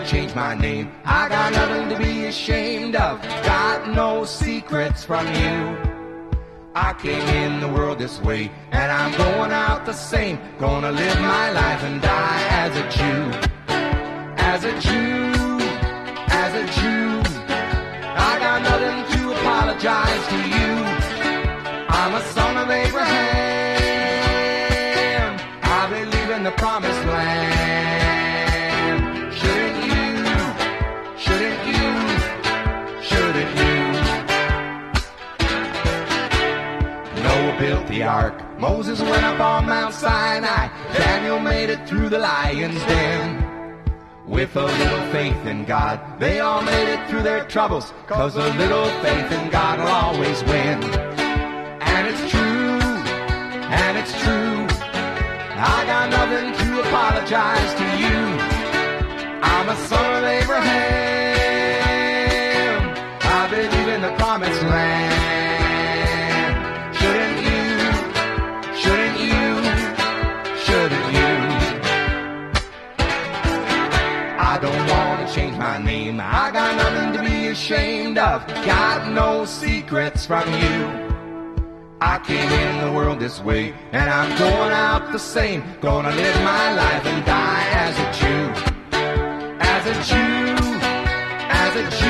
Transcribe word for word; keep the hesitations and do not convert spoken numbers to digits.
change my name. I got nothing to be ashamed of. Got no secrets from you. I came in the world this way, and I'm going out the same. Gonna live my life and die as a Jew. As a Jew, as a Jew. I got nothing to apologize to you. I'm a son of Abraham. I believe in the promised land. Shouldn't you, shouldn't you, shouldn't you? Noah built the ark, Moses went up on Mount Sinai, Daniel made it through the lion's den. With a little faith in God, they all made it through their troubles, 'cause a little faith in God will always win. And it's true, and it's true, I got nothing to apologize to you. I'm a son of Abraham, I believe in the promised land. Shouldn't you, shouldn't you, shouldn't you? I don't want to change my name, I got nothing to be ashamed of. Got no secrets from you. I came in the world this way, and I'm going out the same. Gonna live my life and die as a Jew. As a Jew, as a Jew.